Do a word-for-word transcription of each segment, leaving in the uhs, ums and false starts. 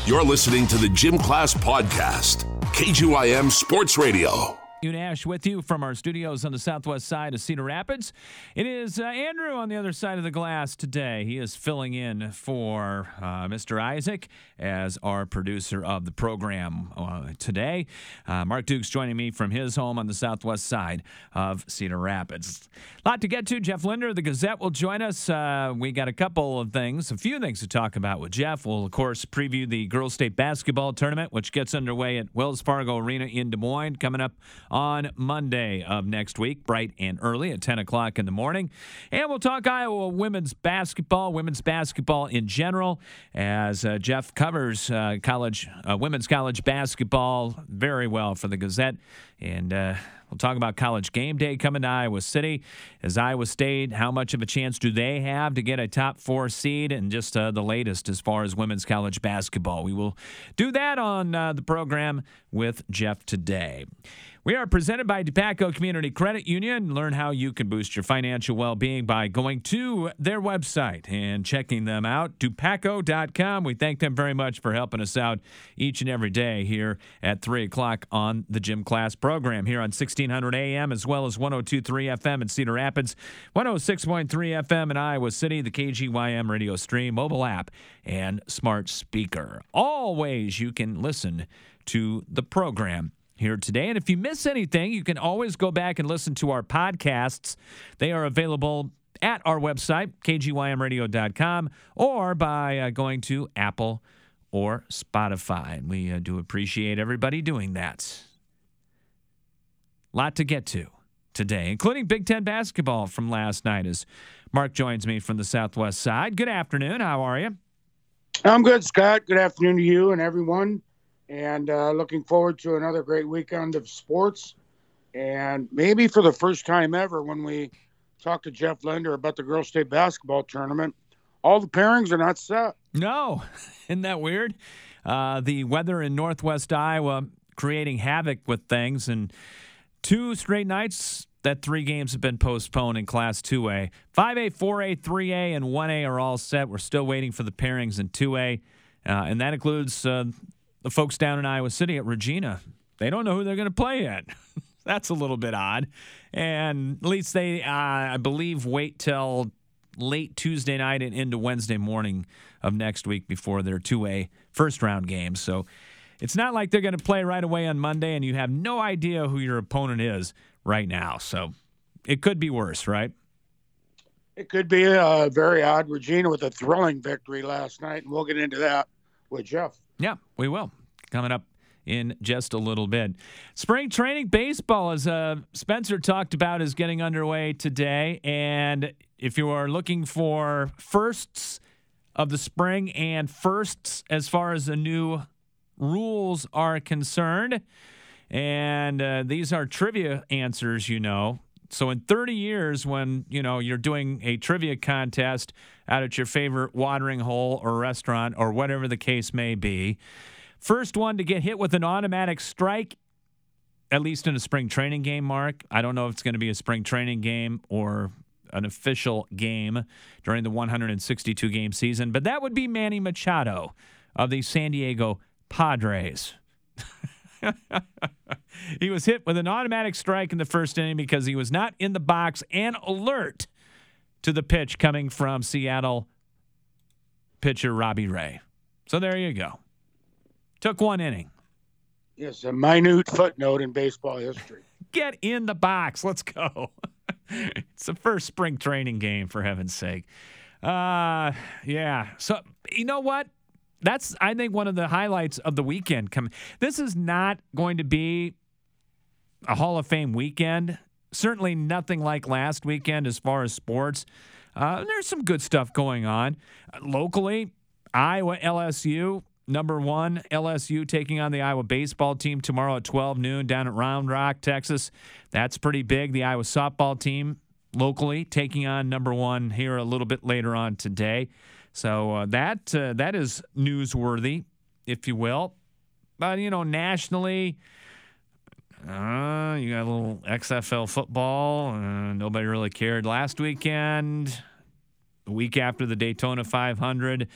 You're listening to the Gym Class Podcast, K G Y M Sports Radio. Nash with you from our studios on the southwest side of Cedar Rapids. It is uh, Andrew on the other side of the glass today. He is filling in for uh, Mister Isaac as our producer of the program uh, today. Uh, Mark Duke's joining me from his home on the southwest side of Cedar Rapids. A lot to get to. Jeff Linder of the Gazette will join us. Uh, we got a couple of things, a few things to talk about with Jeff. We'll, of course, preview the Girls State Basketball Tournament, which gets underway at Wells Fargo Arena in Des Moines, coming up on Monday of next week, bright and early at ten o'clock in the morning. And we'll talk Iowa women's basketball, women's basketball in general, as uh, Jeff covers uh, college, uh, women's college basketball very well for the Gazette. And uh, we'll talk about College Game Day coming to Iowa City. As Iowa State, how much of a chance do they have to get a top four seed? And just uh, the latest as far as women's college basketball. We will do that on uh, the program with Jeff today. We are presented by DePaco Community Credit Union. Learn how you can boost your financial well-being by going to their website and checking them out, depaco dot com. We thank them very much for helping us out each and every day here at three o'clock on the Gym Class program here on sixteen hundred A M as well as one oh two point three F M in Cedar Rapids, one oh six point three F M in Iowa City, the K G Y M radio stream, mobile app, and smart speaker. All ways you can listen to the program here today. And if you miss anything, you can always go back and listen to our podcasts. They are available at our website, K G Y M radio dot com, or by uh, going to Apple or Spotify. And we uh, do appreciate everybody doing that. Lot to get to today, including Big Ten basketball from last night, as Mark joins me from the southwest side. Good afternoon. How are you? I'm good, Scott. Good afternoon to you and everyone. And uh, looking forward to another great weekend of sports. And maybe for the first time ever, when we talk to Jeff Linder about the Girls State Basketball Tournament, all the pairings are not set. No. Isn't that weird? Uh, the weather in northwest Iowa creating havoc with things. And two straight nights that three games have been postponed in Class two A. five A, four A, three A, and one A are all set. We're still waiting for the pairings in two A. Uh, and that includes uh, the folks down in Iowa City at Regina. They don't know who they're going to play yet. That's a little bit odd. And at least they, uh, I believe, wait till late Tuesday night and into Wednesday morning of next week before their two A first-round games. So it's not like they're going to play right away on Monday, and you have no idea who your opponent is right now. So it could be worse, right? It could be a very odd. Regina with a thrilling victory last night, and we'll get into that with Jeff. Yeah, we will. Coming up in just a little bit. Spring training baseball, as uh, Spencer talked about, is getting underway today. And if you are looking for firsts of the spring and firsts as far as the new rules are concerned, and uh, these are trivia answers, you know. So in thirty years, when, you know, you're doing a trivia contest out at your favorite watering hole or restaurant or whatever the case may be, first one to get hit with an automatic strike, at least in a spring training game, Mark. I don't know if it's going to be a spring training game or an official game during the one hundred sixty-two game season, but that would be Manny Machado of the San Diego Padres. He was hit with an automatic strike in the first inning because he was not in the box and alert to the pitch coming from Seattle pitcher Robbie Ray. So there you go. Took one inning. Yes, a minute footnote in baseball history. Get in the box. Let's go. It's the first spring training game, for heaven's sake. Uh, yeah. So, you know what? That's, I think, one of the highlights of the weekend. Coming. This is not going to be a Hall of Fame weekend. Certainly nothing like last weekend as far as sports. Uh, there's some good stuff going on. Uh, locally, Iowa L S U, number one, L S U taking on the Iowa baseball team tomorrow at twelve noon down at Round Rock, Texas. That's pretty big. The Iowa softball team locally taking on number one here a little bit later on today. So uh, that uh, that is newsworthy, if you will. But, you know, nationally, uh, you got a little X F L football. Uh, nobody really cared last weekend. The week after the Daytona five hundred,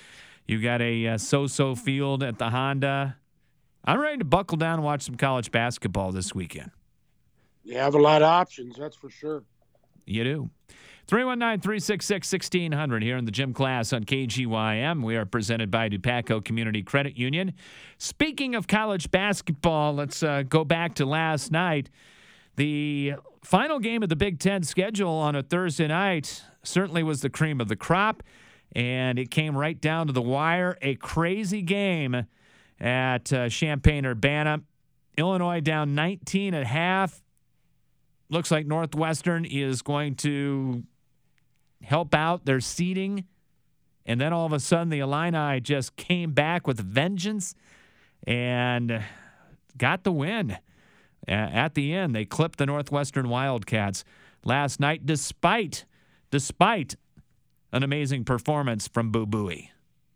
You got a uh, so-so field at the Honda. I'm ready to buckle down and watch some college basketball this weekend. You have a lot of options, that's for sure. You do. three one nine, three six six, one six zero zero here in the gym class on K G Y M. We are presented by Dupaco Community Credit Union. Speaking of college basketball, let's uh, go back to last night. The final game of the Big Ten schedule on a Thursday night certainly was the cream of the crop, and it came right down to the wire. A crazy game at uh, Champaign-Urbana. Illinois down nineteen at half. Looks like Northwestern is going to help out their seeding. And then all of a sudden, the Illini just came back with vengeance and got the win. At the end, they clipped the Northwestern Wildcats last night, despite, despite an amazing performance from Boo Buie.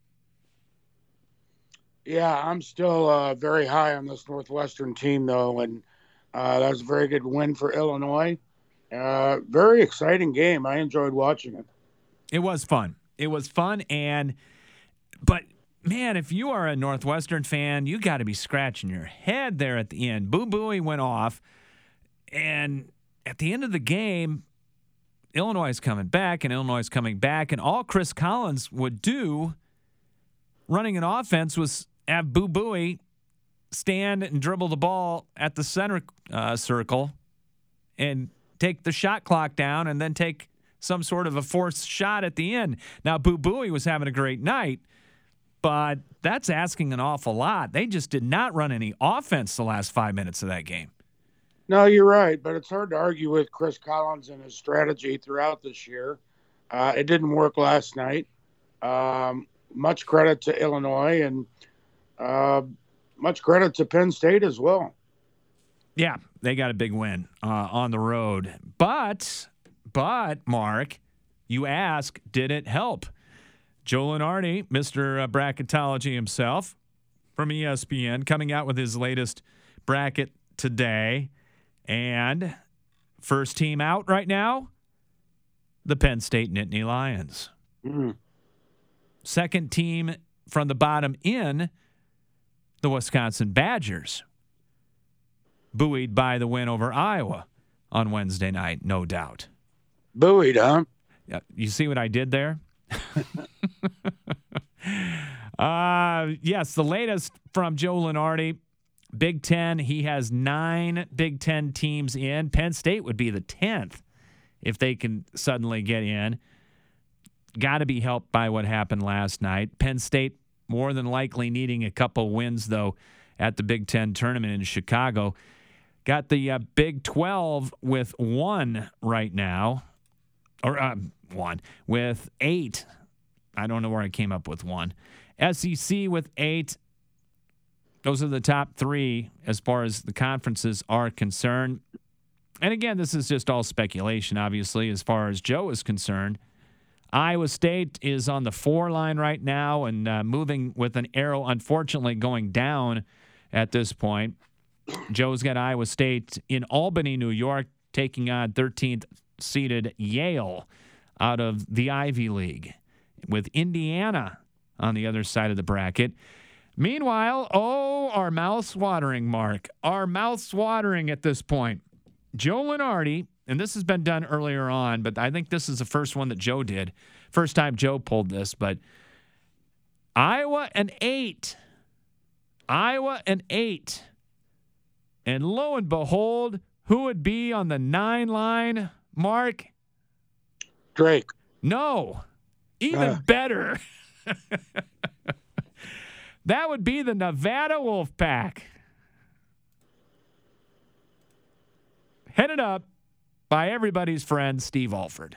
Yeah, I'm still uh, very high on this Northwestern team, though, and uh, that was a very good win for Illinois. Uh, very exciting game. I enjoyed watching it. It was fun. It was fun, and but man, if you are a Northwestern fan, you got to be scratching your head there at the end. Boo Buie went off, and at the end of the game, Illinois is coming back, and Illinois is coming back, and all Chris Collins would do running an offense was have Boo Buie stand and dribble the ball at the center uh, circle and take the shot clock down and then take some sort of a forced shot at the end. Now, Boo Buie was having a great night, but that's asking an awful lot. They just did not run any offense the last five minutes of that game. No, you're right, but it's hard to argue with Chris Collins and his strategy throughout this year. Uh, it didn't work last night. Um, much credit to Illinois and uh, much credit to Penn State as well. Yeah, they got a big win uh, on the road. But, but, Mark, you ask, did it help? Joe Lunardi, Mister Bracketology himself from E S P N, coming out with his latest bracket today. And first team out right now, the Penn State Nittany Lions. Mm-hmm. Second team from the bottom in, the Wisconsin Badgers. Buoyed by the win over Iowa on Wednesday night, no doubt. Buoyed, huh? Yeah, you see what I did there? uh, yes, the latest from Joe Lunardi. Big Ten, he has nine Big Ten teams in. Penn State would be the tenth if they can suddenly get in. Got to be helped by what happened last night. Penn State more than likely needing a couple wins, though, at the Big Ten tournament in Chicago. Got the uh, Big twelve with one right now. Or uh, one. With eight. I don't know where I came up with one. S E C with eight. Those are the top three as far as the conferences are concerned. And again, this is just all speculation, obviously, as far as Joe is concerned. Iowa State is on the four line right now and uh, moving with an arrow, unfortunately, going down at this point. Joe's got Iowa State in Albany, New York, taking on thirteenth seeded Yale out of the Ivy League, with Indiana on the other side of the bracket. Meanwhile, oh, our mouths watering, Mark. Our mouths watering at this point. Joe Lunardi, and this has been done earlier on, but I think this is the first one that Joe did. First time Joe pulled this, but Iowa an eight. Iowa an eight. And lo and behold, who would be on the nine line, Mark? Drake. No. Even Uh. better. That would be the Nevada Wolfpack. Headed up by everybody's friend, Steve Alford.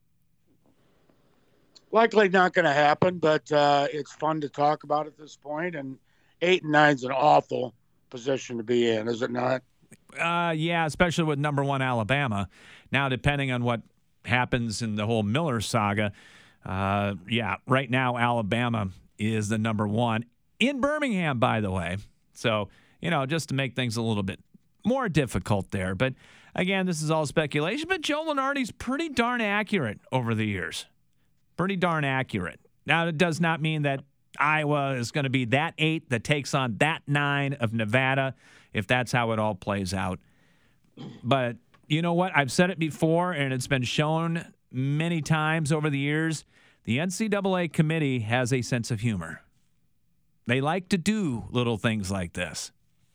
Likely not going to happen, but uh, it's fun to talk about at this point. And eight and nine is an awful position to be in, is it not? Uh, yeah, especially with number one Alabama. Now, depending on what happens in the whole Miller saga, uh, yeah, right now Alabama is the number one in Birmingham, by the way. So, you know, just to make things a little bit more difficult there. But again, this is all speculation, but Joe Lunardi's pretty darn accurate over the years. Pretty darn accurate. Now, it does not mean that Iowa is going to be that eight that takes on that nine of Nevada, if that's how it all plays out. But you know what? I've said it before, and it's been shown many times over the years. The N C double A committee has a sense of humor. They like to do little things like this.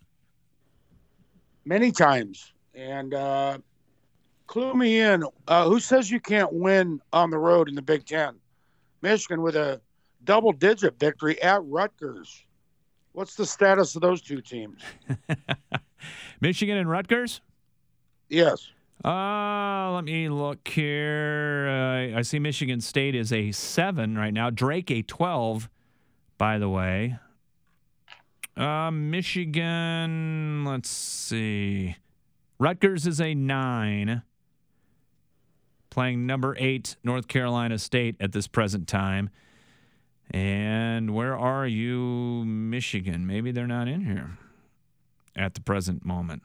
Many times. And uh, clue me in. Uh, who says you can't win on the road in the Big Ten? Michigan with a double-digit victory at Rutgers. What's the status of those two teams? Michigan and Rutgers? Yes. Uh, let me look here. Uh, I see Michigan State is a seven right now. Drake a twelve, by the way. Uh, Michigan, let's see. Rutgers is a nine. Playing number eight, North Carolina State at this present time. And where are you, Michigan? Maybe they're not in here at the present moment.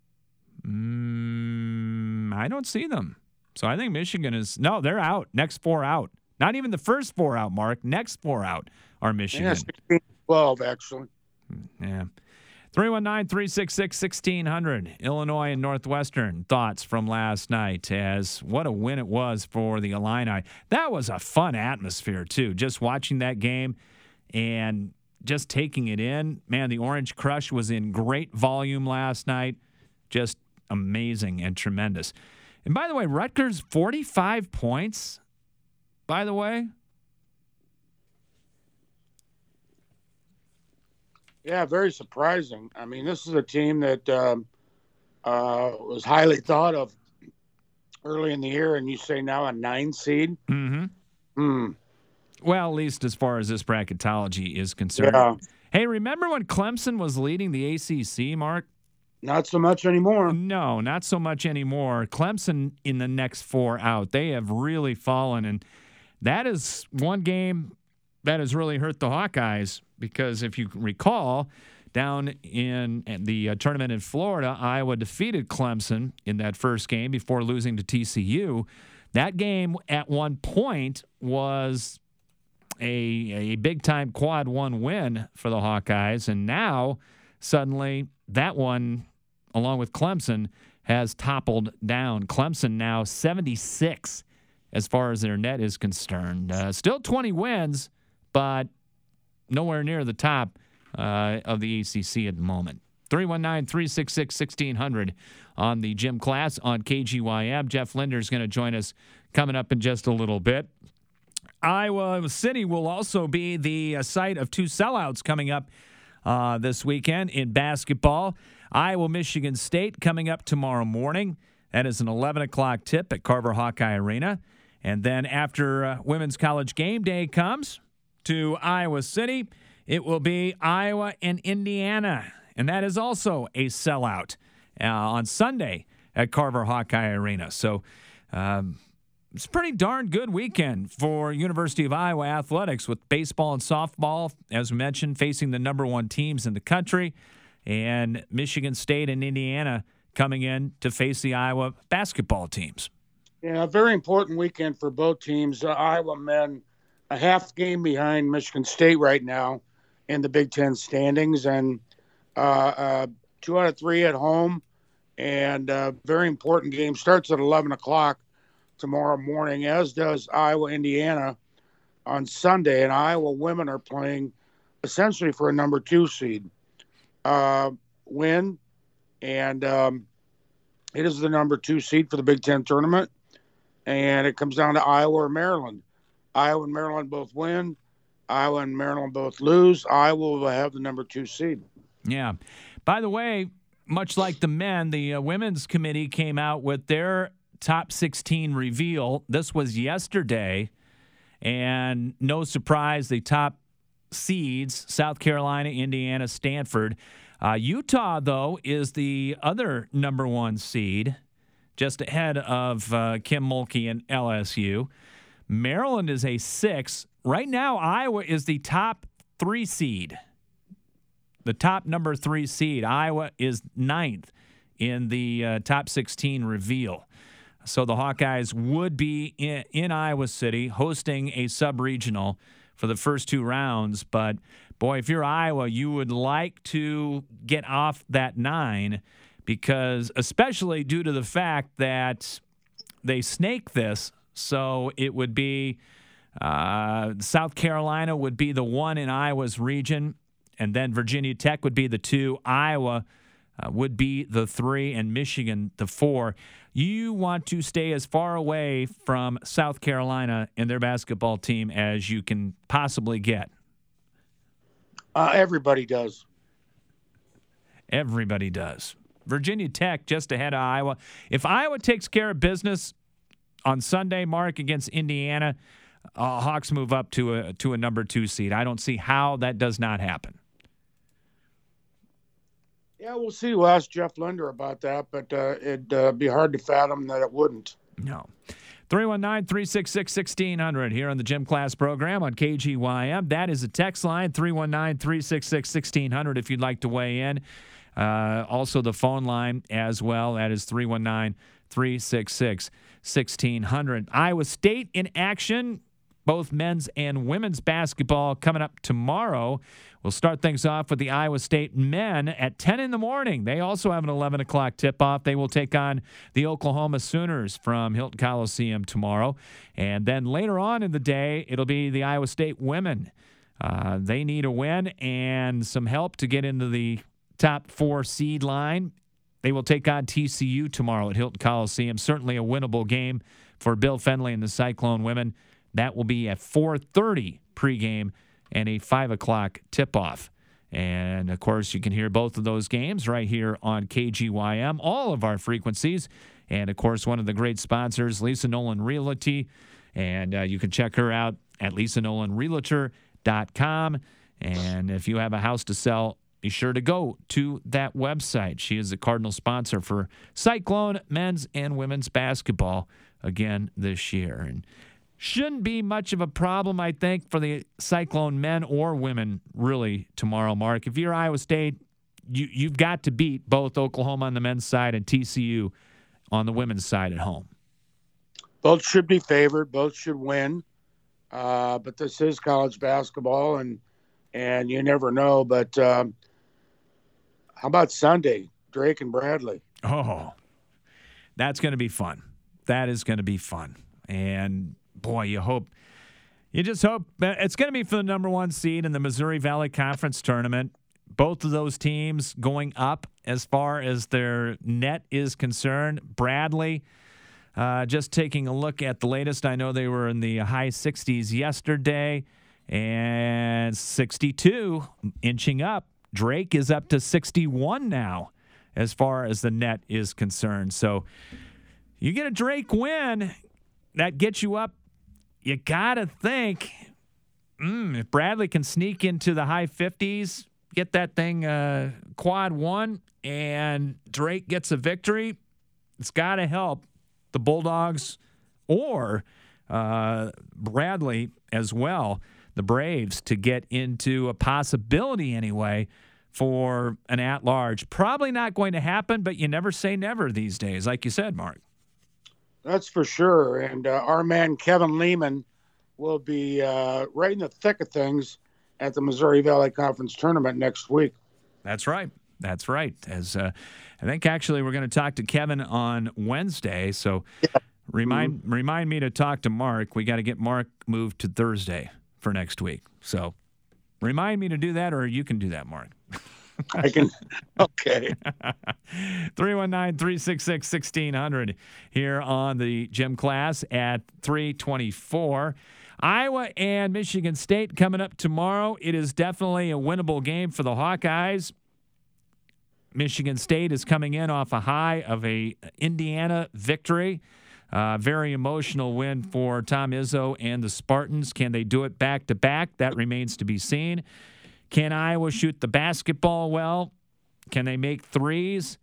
Mm, I don't see them. So I think Michigan is – no, they're out. Next four out. Not even the first four out, Mark. Next four out are Michigan. Yeah, sixteen twelve, actually. Yeah. three one nine, three six six, one six zero zero. Illinois and Northwestern. Thoughts from last night as what a win it was for the Illini. That was a fun atmosphere, too, just watching that game and just taking it in. Man, the Orange Crush was in great volume last night. Just amazing and tremendous. And by the way, Rutgers, forty-five points, by the way. Yeah, very surprising. I mean, this is a team that um, uh, was highly thought of early in the year, and you say now a nine seed? Mm-hmm. Hmm. Well, at least as far as this bracketology is concerned. Yeah. Hey, remember when Clemson was leading the A C C, Mark? Not so much anymore. No, not so much anymore. Clemson in the next four out. They have really fallen, and that is one game that has really hurt the Hawkeyes because if you recall, down in the uh, tournament in Florida, Iowa defeated Clemson in that first game before losing to T C U. That game at one point was a, a big-time quad one win for the Hawkeyes, and now suddenly that one, along with Clemson, has toppled down. Clemson now seventy-six as far as their net is concerned. Uh, still twenty wins, but nowhere near the top uh, of the A C C at the moment. three one nine, three six six, one six zero zero on the Gym Class on K G Y M. Jeff Linder is going to join us coming up in just a little bit. Iowa City will also be the uh, site of two sellouts coming up uh, this weekend in basketball. Iowa, Michigan State coming up tomorrow morning. That is an eleven o'clock tip at Carver Hawkeye Arena. And then after uh, Women's College Game Day comes to Iowa City, it will be Iowa and Indiana. And that is also a sellout uh, on Sunday at Carver Hawkeye Arena. So um, it's a pretty darn good weekend for University of Iowa athletics with baseball and softball, as we mentioned, facing the number one teams in the country. And Michigan State and Indiana coming in to face the Iowa basketball teams. Yeah, a very important weekend for both teams. Uh, Iowa men a half game behind Michigan State right now in the Big Ten standings, and uh, uh, two out of three at home. And a very important game starts at eleven o'clock tomorrow morning, as does Iowa, Indiana on Sunday. And Iowa women are playing essentially for a number two seed. Uh, win, and um, it is the number two seed for the Big Ten tournament. And it comes down to Iowa or Maryland. Iowa and Maryland both win. Iowa and Maryland both lose. Iowa will have the number two seed. Yeah. By the way, much like the men, the uh, women's committee came out with their top sixteen reveal. This was yesterday. And no surprise, the top seeds, South Carolina, Indiana, Stanford. Uh, Utah, though, is the other number one seed, just ahead of uh, Kim Mulkey and L S U. Maryland is a six. Right now, Iowa is the top three seed. The top number three seed. Iowa is ninth in the uh, top sixteen reveal. So the Hawkeyes would be in, in Iowa City hosting a sub-regional for the first two rounds. But, boy, if you're Iowa, you would like to get off that nine because especially due to the fact that they snake this. So it would be uh, South Carolina would be the one in Iowa's region, and then Virginia Tech would be the two. Iowa uh, would be the three, and Michigan the four. You want to stay as far away from South Carolina and their basketball team as you can possibly get. Uh, everybody does. Everybody does. Virginia Tech just ahead of Iowa. If Iowa takes care of business on Sunday, Mark, against Indiana, uh, Hawks move up to a to a number two seed. I don't see how that does not happen. Yeah, we'll see. We'll ask Jeff Linder about that, but uh, it'd uh, be hard to fathom that it wouldn't. No. three one nine, three six six, one six zero zero here on the Gym Class program on K G Y M. That is a text line, three one nine, three six six, one six zero zero if you'd like to weigh in. Uh, also, the phone line as well. That is three one nine, three six six, one six zero zero. Iowa State in action, both men's and women's basketball coming up tomorrow. We'll start things off with the Iowa State men at ten in the morning. They also have an eleven o'clock tip-off. They will take on the Oklahoma Sooners from Hilton Coliseum tomorrow. And then later on in the day, it'll be the Iowa State women. Uh, they need a win and some help to get into the top four seed line. They will take on T C U tomorrow at Hilton Coliseum. Certainly a winnable game for Bill Fenley and the Cyclone women. That will be at four thirty pregame and a five o'clock tip-off. And, of course, you can hear both of those games right here on K G Y M, all of our frequencies. And, of course, one of the great sponsors, Lisa Nolan Realty. And uh, you can check her out at lisa nolan realtor dot com. And if you have a house to sell, be sure to go to that website. She is the Cardinal sponsor for Cyclone men's and women's basketball again this year. And shouldn't be much of a problem, I think, for the Cyclone men or women really tomorrow, Mark. If you're Iowa State, you, you've got to beat both Oklahoma on the men's side and T C U on the women's side at home. Both should be favored. Both should win. Uh, but this is college basketball, and and you never know. But um, how about Sunday, Drake and Bradley? Oh, that's going to be fun. That is going to be fun. And, boy, you hope – you just hope – it's going to be for the number one seed in the Missouri Valley Conference Tournament. Both of those teams going up as far as their net is concerned. Bradley, uh, just taking a look at the latest, I know they were in the high sixties yesterday, and sixty-two inching up. Drake is up to sixty-one now as far as the net is concerned. So you get a Drake win, that gets you up. You got to think, mm, if Bradley can sneak into the high fifties, get that thing uh, quad one, and Drake gets a victory, it's got to help the Bulldogs or uh, Bradley as well, the Braves, to get into a possibility anyway for an at-large. Probably not going to happen, but you never say never these days, like you said, Mark. That's for sure. And uh, our man Kevin Lehman will be uh, right in the thick of things at the Missouri Valley Conference Tournament next week. That's right. That's right. As uh, I think actually we're going to talk to Kevin on Wednesday, so yeah. remind mm-hmm. remind me to talk to Mark. We got to get Mark moved to Thursday for next week. So remind me to do that, or you can do that, Mark. I can. Okay. three one nine, three six six, one six zero zero here on the Gym Class at three twenty-four. Iowa and Michigan State coming up tomorrow. It is definitely a winnable game for the Hawkeyes. Michigan State is coming in off a high of a Indiana victory. Uh, very emotional win for Tom Izzo and the Spartans. Can they do it back-to-back? That remains to be seen. Can Iowa shoot the basketball well? Can they make threes?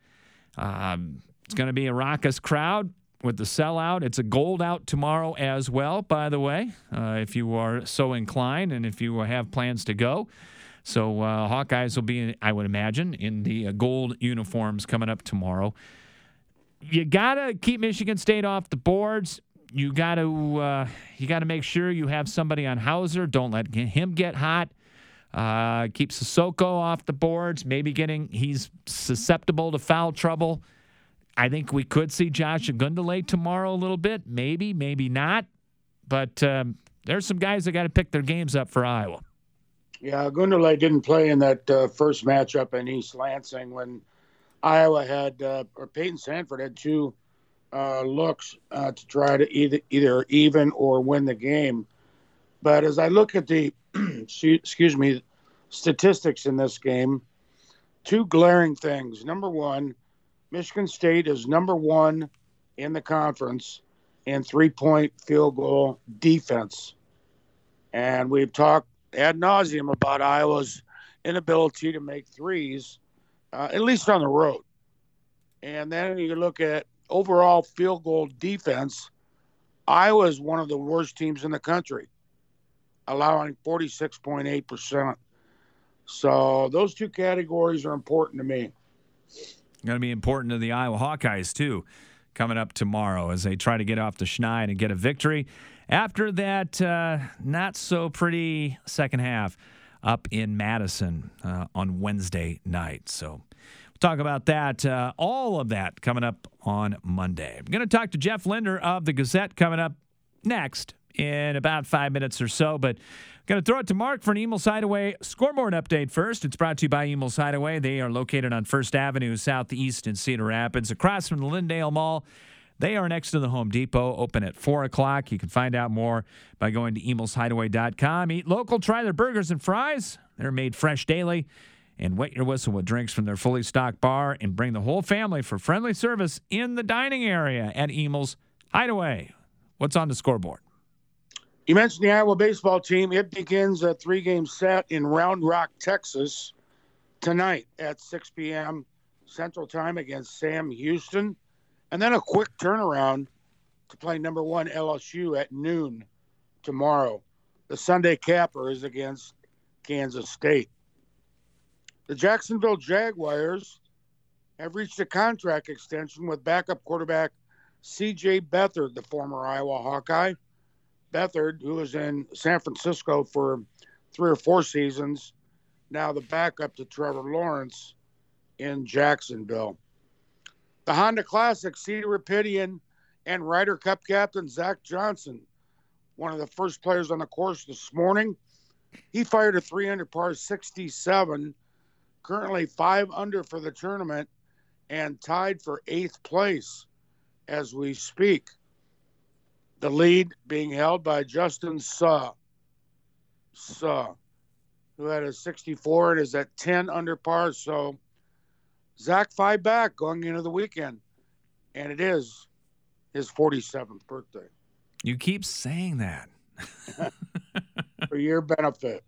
Um, it's going to be a raucous crowd with the sellout. It's a gold out tomorrow as well, by the way, uh, if you are so inclined and if you have plans to go. So uh, Hawkeyes will be, I would imagine, in the uh, gold uniforms coming up tomorrow. You got to keep Michigan State off the boards. you got to uh, you got to make sure you have somebody on Hauser. Don't let him get hot. Uh, keep Sissoko off the boards. Maybe getting he's susceptible to foul trouble. I think we could see Josh Agundale tomorrow a little bit. Maybe, maybe not. But um, there's some guys that got to pick their games up for Iowa. Yeah, Agundale didn't play in that uh, first matchup in East Lansing when Iowa had uh, or Peyton Sanford had two uh, looks uh, to try to either either even or win the game. But as I look at the excuse me statistics in this game, two glaring things. Number one, Michigan State is number one in the conference in three-point field goal defense, and we've talked ad nauseum about Iowa's inability to make threes, uh, at least on the road. And then you look at overall field goal defense. Iowa is one of the worst teams in the country, allowing forty-six point eight percent. So those two categories are important to me. Going to be important to the Iowa Hawkeyes, too, coming up tomorrow as they try to get off the schneid and get a victory after that uh, not-so-pretty second half up in Madison uh, on Wednesday night. So we'll talk about that, uh, all of that coming up on Monday. I'm going to talk to Jeff Linder of the Gazette coming up next in about five minutes or so, but going to throw it to Mark for an Emil's Hideaway scoreboard update first. It's brought to you by Emil's Hideaway. They are located on First Avenue Southeast in Cedar Rapids, across from the Lindale Mall. They are next to the Home Depot, open at four o'clock. You can find out more by going to emils hideaway dot com. Eat local, try their burgers and fries. They're made fresh daily. And wet your whistle with drinks from their fully stocked bar, and bring the whole family for friendly service in the dining area at Emil's Hideaway. What's on the scoreboard? You mentioned the Iowa baseball team. It begins a three-game set in Round Rock, Texas, tonight at six p.m. Central Time against Sam Houston. And then a quick turnaround to play number one L S U at noon tomorrow. The Sunday capper is against Kansas State. The Jacksonville Jaguars have reached a contract extension with backup quarterback C J Beathard, the former Iowa Hawkeye. Beathard, who was in San Francisco for three or four seasons, now the backup to Trevor Lawrence in Jacksonville. The Honda Classic, Cedar Rapidian and Ryder Cup captain Zach Johnson, one of the first players on the course this morning. He fired a three under par sixty-seven, currently five under for the tournament, and tied for eighth place as we speak. The lead being held by Justin Suh, Suh, who had a sixty-four and is at ten under par. So Zach five back going into the weekend, and it is his forty-seventh birthday. You keep saying that. For your benefit.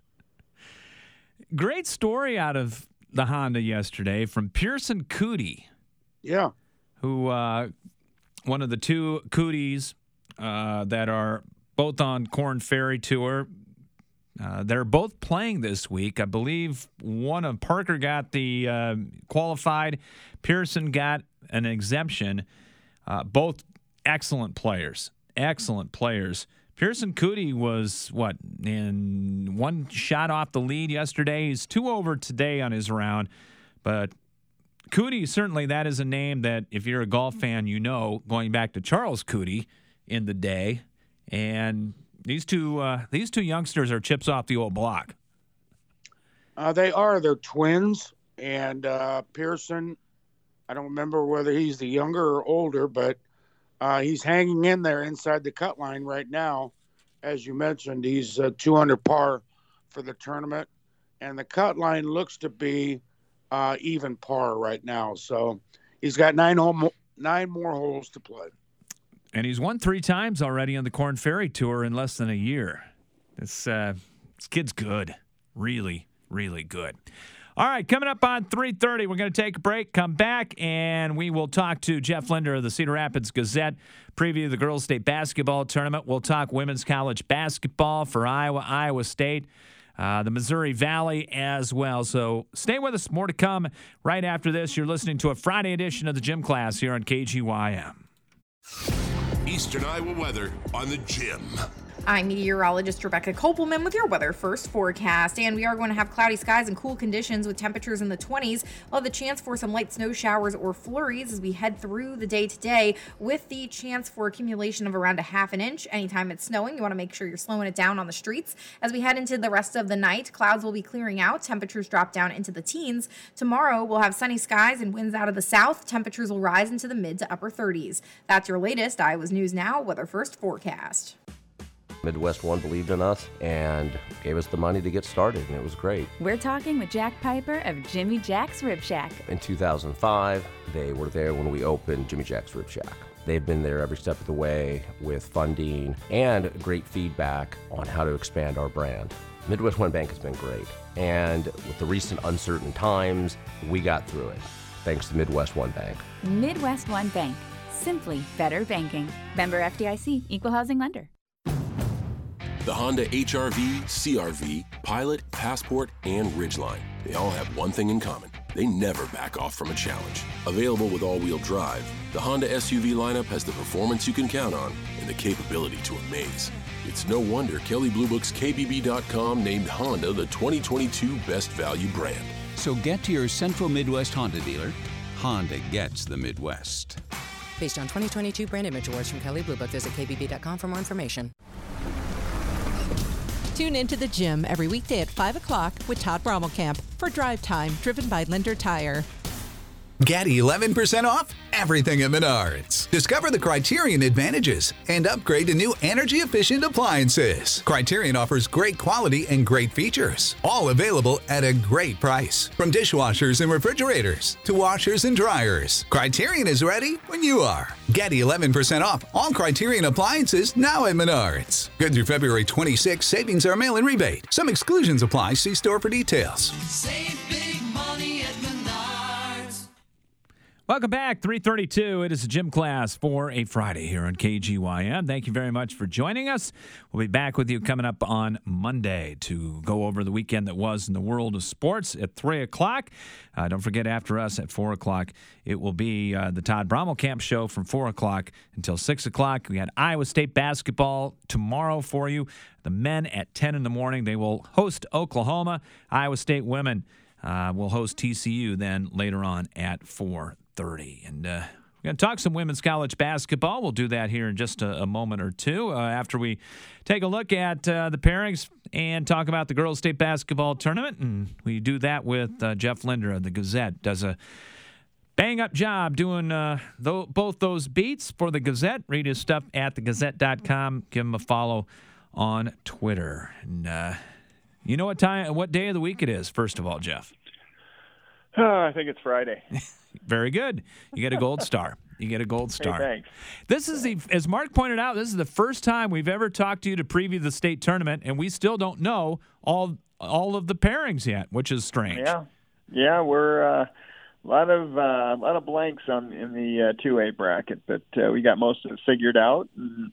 Great story out of the Honda yesterday from Pearson Coody. Yeah. Who, uh, one of the two Coodies uh, that are both on Korn Ferry Tour. Uh, they're both playing this week. I believe one of Parker got the uh, qualified. Pearson got an exemption. Uh, both excellent players. Excellent players. Pearson Coody was, what, in one shot off the lead yesterday. He's two over today on his round. But Coody, certainly that is a name that if you're a golf fan, you know, going back to Charles Coody in the day. And these two uh, these two youngsters are chips off the old block. Uh, they are. They're twins. And uh, Pearson, I don't remember whether he's the younger or older, but uh, he's hanging in there inside the cut line right now. As you mentioned, he's uh, two under par for the tournament. And the cut line looks to be uh, even par right now. So he's got nine, home, nine more holes to play. And he's won three times already on the Korn Ferry Tour in less than a year. This, uh, this kid's good. Really, really good. All right, coming up on three thirty, we're going to take a break, come back, and we will talk to Jeff Linder of the Cedar Rapids Gazette, preview the girls' state basketball tournament. We'll talk women's college basketball for Iowa, Iowa State, uh, the Missouri Valley as well. So stay with us. More to come right after this. You're listening to a Friday edition of the Gym Class here on K G Y M. Eastern Iowa weather on the Gym. I'm meteorologist Rebecca Kopelman with your weather first forecast, and we are going to have cloudy skies and cool conditions with temperatures in the twenties. We'll have the chance for some light snow showers or flurries as we head through the day today, with the chance for accumulation of around a half an inch. Anytime it's snowing, you want to make sure you're slowing it down on the streets. As we head into the rest of the night, clouds will be clearing out. Temperatures drop down into the teens. Tomorrow, we'll have sunny skies and winds out of the south. Temperatures will rise into the mid to upper thirties. That's your latest Iowa's News Now weather first forecast. Midwest One believed in us and gave us the money to get started, and it was great. We're talking with Jack Piper of Jimmy Jack's Rib Shack. In two thousand five, they were there when we opened Jimmy Jack's Rib Shack. They've been there every step of the way with funding and great feedback on how to expand our brand. Midwest One Bank has been great, and with the recent uncertain times, we got through it, thanks to Midwest One Bank. Midwest One Bank. Simply better banking. Member F D I C, Equal Housing Lender. The Honda H R V, C R V, Pilot, Passport, and Ridgeline. They all have one thing in common. They never back off from a challenge. Available with all-wheel drive, the Honda S U V lineup has the performance you can count on and the capability to amaze. It's no wonder Kelley Blue Book's K B B dot com named Honda the twenty twenty-two Best Value Brand. So get to your Central Midwest Honda dealer. Honda gets the Midwest. Based on twenty twenty-two brand image awards from Kelley Blue Book, visit K B B dot com for more information. Tune into the Gym every weekday at five o'clock with Todd Brommelkamp for Drive Time, driven by Linder Tire. Get eleven percent off everything at Menards. Discover the Criterion advantages and upgrade to new energy-efficient appliances. Criterion offers great quality and great features, all available at a great price. From dishwashers and refrigerators to washers and dryers, Criterion is ready when you are. Get eleven percent off all Criterion appliances now at Menards. Good through February twenty-sixth, savings are mail-in rebate. Some exclusions apply. See store for details. Save big money at Menards. Welcome back, three thirty-two. It is a gym class for a Friday here on K G Y M. Thank you very much for joining us. We'll be back with you coming up on Monday to go over the weekend that was in the world of sports at three o'clock. Uh, don't forget, after us at four o'clock, it will be uh, the Todd Brommelkamp Show from four o'clock until six o'clock. We had Iowa State basketball tomorrow for you. The men at ten in the morning, they will host Oklahoma. Iowa State women uh, will host T C U then later on at four thirty. And uh, we're going to talk some women's college basketball. We'll do that here in just a, a moment or two uh, after we take a look at uh, the pairings and talk about the girls' state basketball tournament. And we do that with uh, Jeff Linder of the Gazette. Does a bang-up job doing uh, th- both those beats for the Gazette. Read his stuff at the gazette dot com. Give him a follow on Twitter. And uh, you know what time, what day of the week it is, first of all, Jeff? Uh, I think it's Friday. Very good. You get a gold star. You get a gold star. Hey, thanks. This is the, as Mark pointed out, this is the first time we've ever talked to you to preview the state tournament, and we still don't know all all of the pairings yet, which is strange. Yeah, yeah, we're uh, a lot of uh, a lot of blanks on in the uh, two A bracket, but uh, we got most of it figured out. And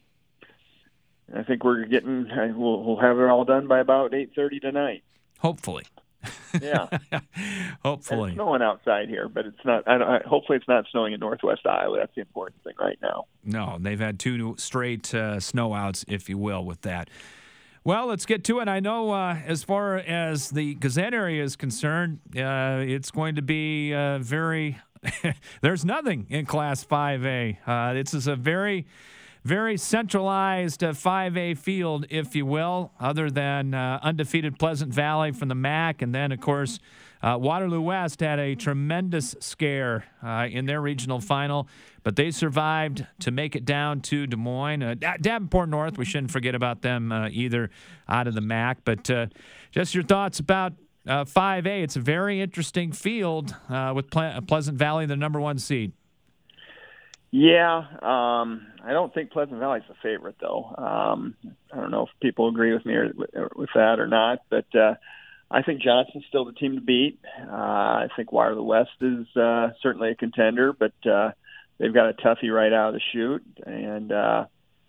I think we're getting. Uh, we'll, we'll have it all done by about eight thirty tonight. Hopefully. Yeah, hopefully. It's snowing outside here, but it's not. I don't, I, hopefully, it's not snowing in Northwest Iowa. That's the important thing right now. No, they've had two straight uh, snowouts, if you will, with that. Well, let's get to it. I know uh, as far as the Gazette area is concerned, uh, it's going to be uh, very. There's nothing in Class five A. Uh, this is a very. Very centralized uh, five A field, if you will, other than uh, undefeated Pleasant Valley from the M A C. And then, of course, uh, Waterloo West had a tremendous scare uh, in their regional final, but they survived to make it down to Des Moines. Uh, Davenport North, we shouldn't forget about them uh, either out of the M A C. But uh, just your thoughts about uh, five A. It's a very interesting field uh, with Ple- Pleasant Valley, the number one seed. Yeah, um, I don't think Pleasant Valley's the favorite, though. Um, I don't know if people agree with me or, or with that or not, but uh, I think Johnson's still the team to beat. Uh, I think Waterloo West is uh, certainly a contender, but uh, they've got a toughie right out of the chute, and uh,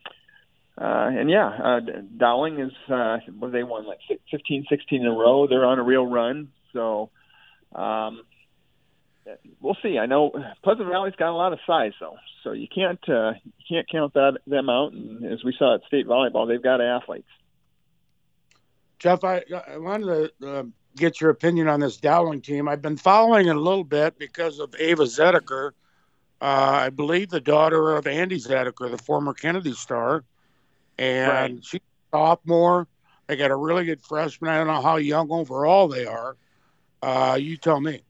uh, and yeah, uh, Dowling is uh, what they won like fifteen, sixteen in a row. They're on a real run, so. Um, we'll see. I know Pleasant Valley's got a lot of size, though, so you can't uh, you can't count that them out. And as we saw at state volleyball, they've got athletes. Jeff, I, I wanted to uh, get your opinion on this Dowling team. I've been following it a little bit because of Ava Zedeker. Uh, I believe the daughter of Andy Zedeker, the former Kennedy star, and Right. she's a sophomore. They got a really good freshman. I don't know how young overall they are. Uh, you tell me.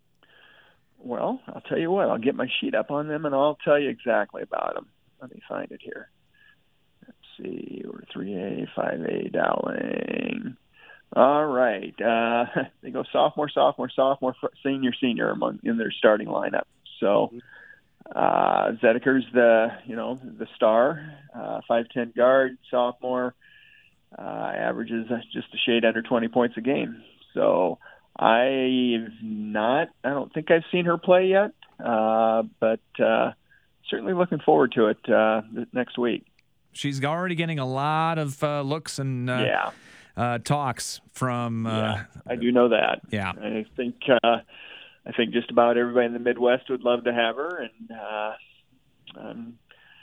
Well, I'll tell you what. I'll get my sheet up on them, and I'll tell you exactly about them. Let me find it here. Let's see. We're three A, five A, Dowling. All right. Uh, they go sophomore, sophomore, sophomore, senior, senior among in their starting lineup. So uh, Zedeker's the you know the star, uh, five ten guard, sophomore, uh, averages just a shade under twenty points a game. So I've not, I don't think I've seen her play yet, uh, but uh, certainly looking forward to it uh, next week. She's already getting a lot of uh, looks and uh, yeah. uh, talks from. Uh, yeah, I do know that. Yeah, I think uh, I think just about everybody in the Midwest would love to have her, and uh, I'm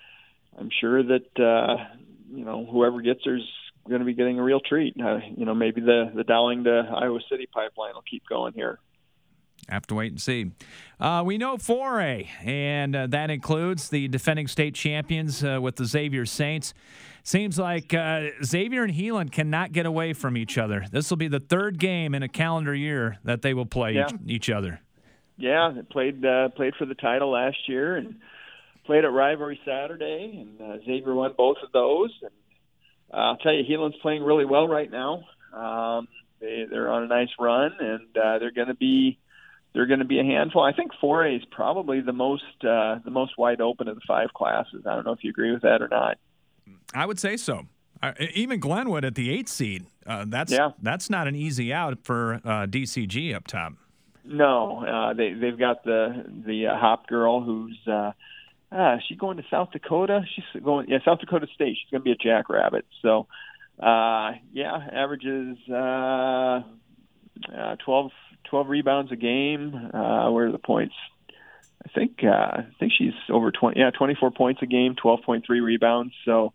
I'm sure that uh, you know whoever gets her's going to be getting a real treat. Uh, you know, maybe the the Dowling to Iowa City pipeline will keep going here. Have to wait and see. Uh, we know four A, and uh, that includes the defending state champions uh, with the Xavier Saints. Seems like uh, Xavier and Heelan cannot get away from each other. This will be the third game in a calendar year that they will play Yeah. each, each other. Yeah, they played uh, played for the title last year and played at Rivalry Saturday, and uh, Xavier won both of those. And uh, I'll tell you, Heelan's playing really well right now. Um, they, they're on a nice run, and uh, they're going to be they're going to be a handful. I think four A is probably the most uh, the most wide open of the five classes. I don't know if you agree with that or not. I would say so. Uh, even Glenwood at the eighth seed. Uh, that's Yeah. that's not an easy out for uh, D C G up top. No, uh, they they've got the the uh, Hop girl who's uh, uh, is she going to South Dakota? She's going yeah South Dakota State. She's going to be a Jackrabbit. So uh, yeah, averages uh, uh, twelve, twelve rebounds a game. Uh, where are the points? I think uh, I think she's over twenty. Yeah, twenty-four points a game, twelve point three rebounds. So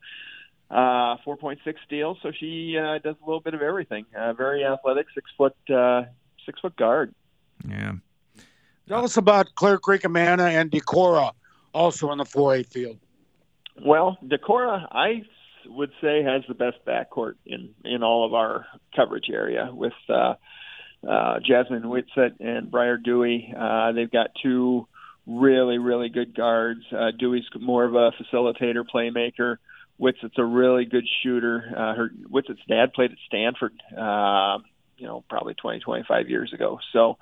uh, four point six steals. So she uh, does a little bit of everything. Uh, very athletic, six foot uh, six foot guard. Yeah. Tell us about Clear Creek Amana and Decorah, also in the four A field. Well, Decorah, I would say, has the best backcourt in, in all of our coverage area with uh, uh, Jasmine Whitsett and Briar Dewey. Uh, they've got two really, really good guards. Uh, Dewey's more of a facilitator, playmaker. Whitsett's a really good shooter. Uh, her Whitsett's dad played at Stanford, uh, you know, probably twenty, twenty-five years ago. So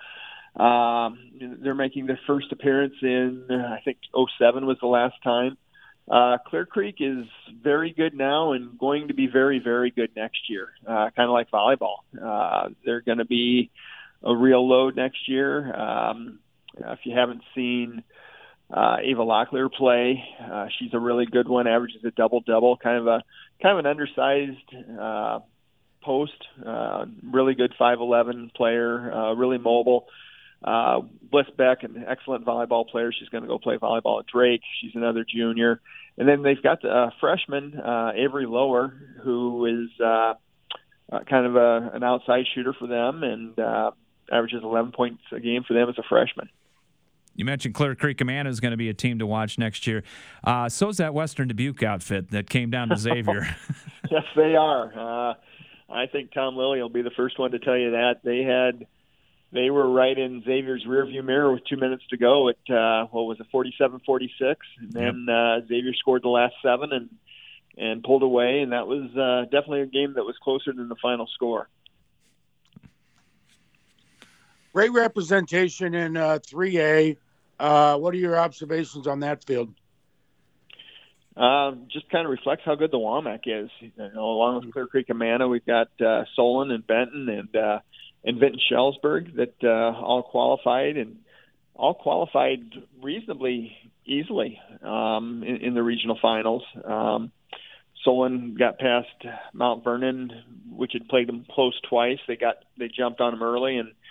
um, they're making their first appearance in, uh, I think, oh seven was the last time. Uh, Clear Creek is very good now and going to be very, very good next year, uh, kind of like volleyball. Uh, they're going to be a real load next year. Um, if you haven't seen uh, Ava Locklear play, uh, she's a really good one, averages a double-double, kind of a kind of an undersized uh, post, uh, really good five eleven player, uh, really mobile. Uh, Bliss Beck, an excellent volleyball player. She's going to go play volleyball at Drake. She's another junior. And then they've got the uh, freshman, uh, Avery Lower, who is uh, uh, kind of a, an outside shooter for them and uh, averages eleven points a game for them as a freshman. You mentioned Clear Creek Amana is going to be a team to watch next year. Uh, so's that Western Dubuque outfit that came down to Xavier. Yes, they are. Uh, I think Tom Lilly will be the first one to tell you that. They had... They were right in Xavier's rearview mirror with two minutes to go at, uh, what was it, forty-seven forty-six. And then uh, Xavier scored the last seven and and pulled away, and that was uh, definitely a game that was closer than the final score. Great representation in uh, three A. Uh, what are your observations on that field? Uh, just kind of reflects how good the WAMAC is. You know, along with Clear Creek Amana, we've got uh, Solon and Benton and uh, and Vinton Schellsburg that uh, all qualified and all qualified reasonably easily um, in, in the regional finals. Um, Solon got past Mount Vernon, which had played them close twice. They got they jumped on them early and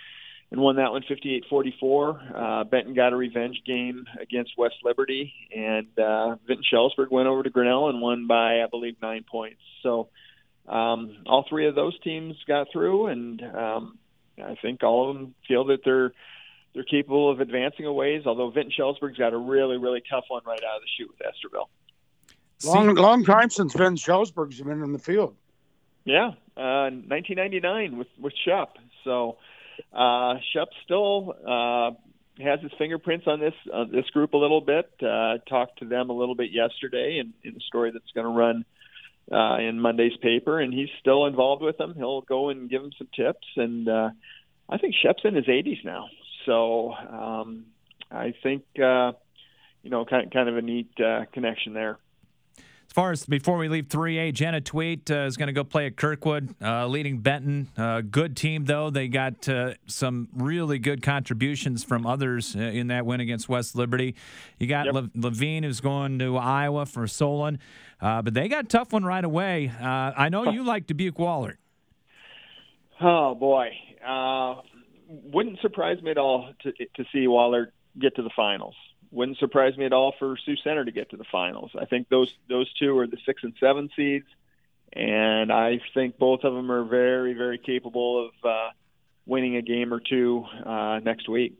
and won that one fifty-eight forty-four. Uh, Benton got a revenge game against West Liberty, and uh, Vinton-Schellsburg went over to Grinnell and won by, I believe, nine points. So um, all three of those teams got through, and um, I think all of them feel that they're they're capable of advancing a ways, although Vinton-Schellsburg's got a really, really tough one right out of the chute with Esterville. Long, long time since Vinton-Schellsburg's been in the field. Yeah, uh, nineteen ninety-nine with, with Shep. So uh, Shep still uh, has his fingerprints on this uh, this group a little bit. Uh, talked to them a little bit yesterday in, in the story that's going to run uh, in Monday's paper, and he's still involved with them. He'll go and give them some tips, and uh, I think Shep's in his eighties now. So um, I think, uh, you know, kind, kind of a neat uh, connection there. As far as before we leave three A, Jenna Tweet uh, is going to go play at Kirkwood, uh, leading Benton. Uh, good team, though. They got uh, some really good contributions from others uh, in that win against West Liberty. You got yep. Le- Levine, who's going to Iowa for Solon. Uh, but they got a tough one right away. Uh, I know you like Dubuque Wahlert. Oh, boy. Uh, wouldn't surprise me at all to, to see Wahlert get to the finals. Wouldn't surprise me at all for Sioux Center to get to the finals. I think those those two are the six and seven seeds, and I think both of them are very, very capable of uh, winning a game or two uh, next week.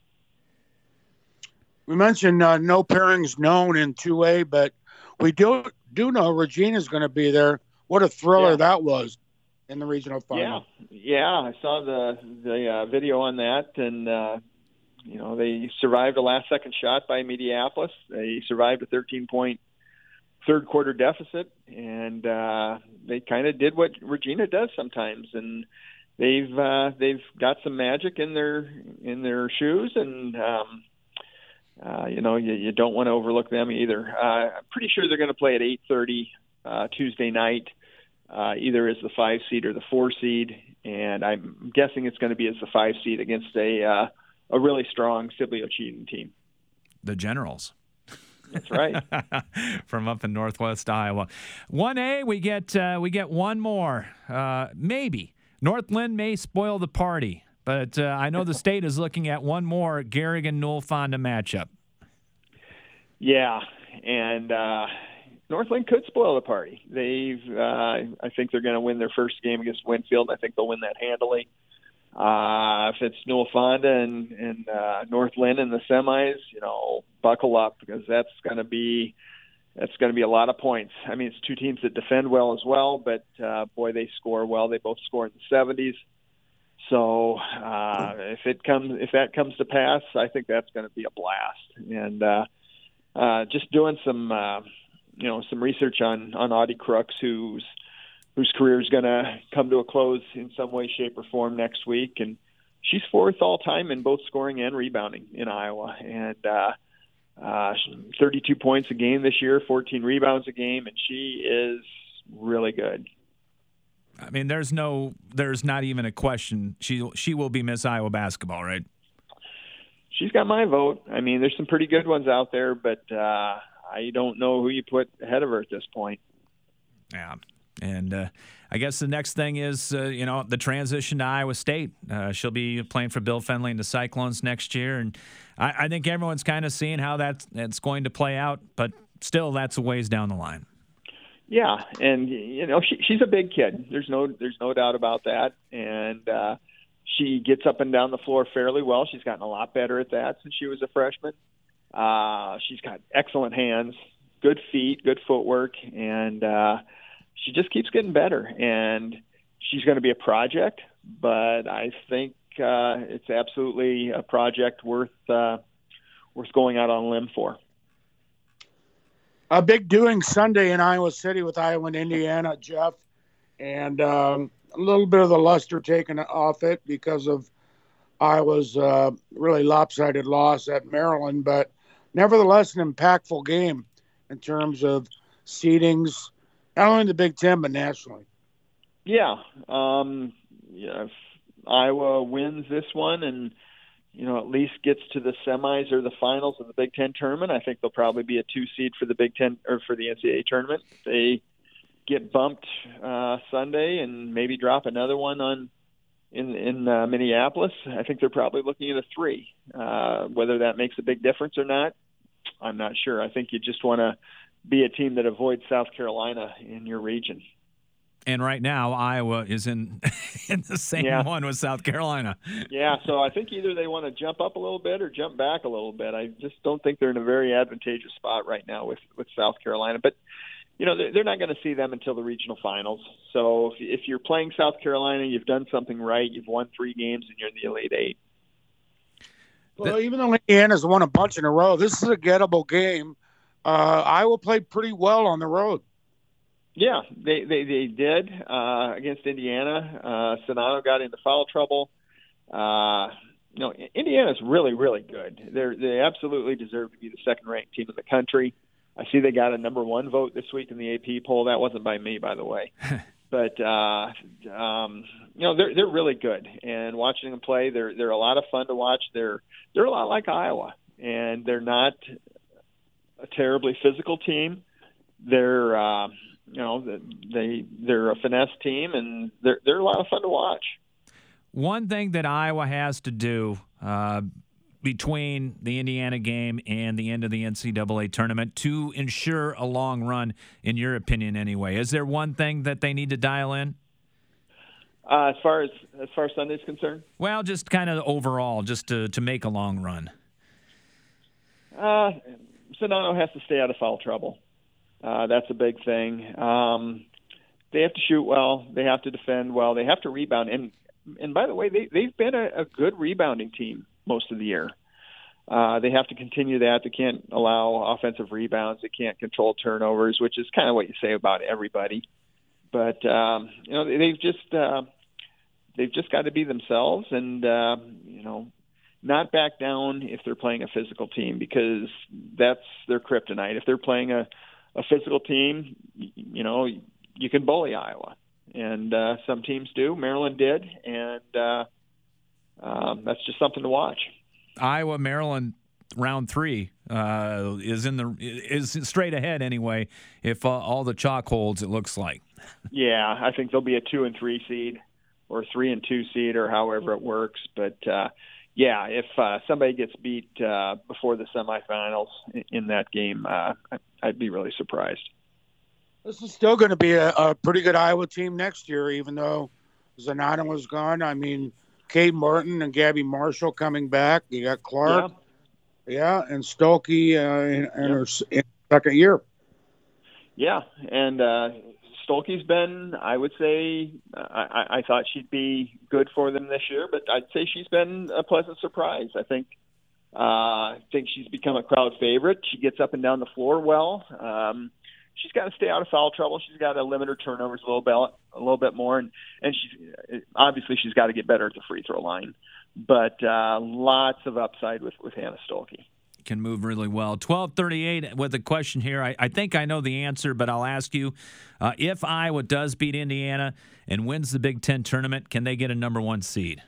We mentioned uh, no pairings known in two A, but we do do know Regina's going to be there. What a thriller yeah. that was in the regional final. Yeah, yeah, I saw the the uh, video on that, and. Uh, You know, they survived a last-second shot by Mediapolis. They survived a thirteen-point third-quarter deficit, and uh, they kind of did what Regina does sometimes. And they've uh, they've got some magic in their in their shoes, and um, uh, you know, you, you don't want to overlook them either. Uh, I'm pretty sure they're going to play at eight thirty uh, Tuesday night, uh, either as the five seed or the four seed, and I'm guessing it's going to be as the five seed against a uh, a really strong Sibley Cheatham team. The Generals. That's right. From up in Northwest Iowa. one A, we get uh, we get one more. Uh, maybe. Northland may spoil the party, but uh, I know the state is looking at one more Garrigan-Newell Fonda matchup. Yeah, and uh, Northland could spoil the party. They've, uh, I think they're going to win their first game against Winfield. I think they'll win that handily. Uh, if it's Newell Fonda and, and uh, Northland in the semis, you know, buckle up because that's going to be that's going to be a lot of points. I mean, it's two teams that defend well as well, but uh, boy, they score well. They both score in the seventies. So uh, if it comes, if that comes to pass, I think that's going to be a blast. And uh, uh, just doing some, uh, you know, some research on on Audie Crooks, who's whose career is going to come to a close in some way, shape, or form next week. And she's fourth all-time in both scoring and rebounding in Iowa. And uh, uh, thirty-two points a game this year, fourteen rebounds a game, and she is really good. I mean, there's no, there's not even a question. She she will be Miss Iowa basketball, right? She's got my vote. I mean, there's some pretty good ones out there, but uh, I don't know who you put ahead of her at this point. Yeah. And uh, I guess the next thing is, uh, you know, the transition to Iowa State. Uh, she'll be playing for Bill Fenley and the Cyclones next year. And I, I think everyone's kind of seeing how that's, that's going to play out. But still, that's a ways down the line. Yeah, and, you know, she, she's a big kid. There's no there's no doubt about that. And uh, she gets up and down the floor fairly well. She's gotten a lot better at that since she was a freshman. Uh, she's got excellent hands, good feet, good footwork, and uh, – she just keeps getting better, and she's going to be a project, but I think uh, it's absolutely a project worth uh, worth going out on a limb for. A big doing Sunday in Iowa City with Iowa and Indiana, Jeff, and um, a little bit of the luster taken off it because of Iowa's uh, really lopsided loss at Maryland, but nevertheless an impactful game in terms of seedings, not only in the Big Ten, but nationally. Yeah. Um, yeah. If Iowa wins this one and, you know, at least gets to the semis or the finals of the Big Ten tournament, I think they'll probably be a two seed for the Big Ten or for the N C double A tournament. If they get bumped uh, Sunday and maybe drop another one on in in uh, Minneapolis, I think they're probably looking at a three. Uh, whether that makes a big difference or not, I'm not sure. I think you just want to be a team that avoids South Carolina in your region. And right now, Iowa is in in the same Yeah. one with South Carolina. Yeah, so I think either they want to jump up a little bit or jump back a little bit. I just don't think they're in a very advantageous spot right now with, with South Carolina. But, you know, they're, they're not going to see them until the regional finals. So if, if you're playing South Carolina, you've done something right. You've won three games, and you're in the Elite Eight. Well, even though Indiana's won a bunch in a row, this is a gettable game. Uh, Iowa played pretty well on the road. Yeah, they they, they did uh, against Indiana. Uh, Sonano got into foul trouble. Uh, you know, Indiana's really, really good. They they absolutely deserve to be the second-ranked team in the country. I see they got a number one vote this week in the A P poll. That wasn't by me, by the way. But uh, um, you know, they're they're really good, and watching them play, they're they're a lot of fun to watch. They're they're a lot like Iowa, and they're not a terribly physical team. They're uh, you know they they're a finesse team, and they're they're a lot of fun to watch. One thing that Iowa has to do uh, between the Indiana game and the end of the N C double A tournament to ensure a long run, in your opinion anyway, is there one thing that they need to dial in? Uh, as far as as far as Sunday's concerned? Well, just kind of overall, just to, to make a long run. Uh, Sonano has to stay out of foul trouble. Uh, that's a big thing. Um, they have to shoot well. They have to defend well. They have to rebound. And and by the way, they, they've been a, a good rebounding team most of the year. Uh, they have to continue that. They can't allow offensive rebounds. They can't control turnovers, which is kind of what you say about everybody. But um, you know, they've just uh, they've just got to be themselves, and uh, you know, not back down if they're playing a physical team, because that's their kryptonite. If they're playing a, a physical team, you know, you can bully Iowa, and uh, some teams do. Maryland did, and uh, um, that's just something to watch. Iowa, Maryland, round three uh, is in the is straight ahead anyway. If uh, all the chalk holds, it looks like. Yeah, I think there'll be a two and three seed, or three and two seed, or however it works. But uh, yeah, if uh, somebody gets beat uh, before the semifinals in, in that game, uh, I'd be really surprised. This is still going to be a, a pretty good Iowa team next year, even though Zanata was gone. I mean, Cade Martin and Gabby Marshall coming back. You got Clark, yeah, yeah and Stolke uh, in, in, her, in her second year. Yeah, and uh, Stolke's been, I would say, I, I thought she'd be good for them this year, but I'd say she's been a pleasant surprise. I think uh, I think she's become a crowd favorite. She gets up and down the floor well. Um, she's got to stay out of foul trouble. She's got to limit her turnovers a little bit, a little bit more, and and she's obviously she's got to get better at the free throw line. But uh, lots of upside with with Hannah Stolke. Can move really well. twelve thirty-eight with a question here. I, I think I know the answer, but I'll ask you. Uh, if Iowa does beat Indiana and wins the Big Ten tournament, can they get a number one seed?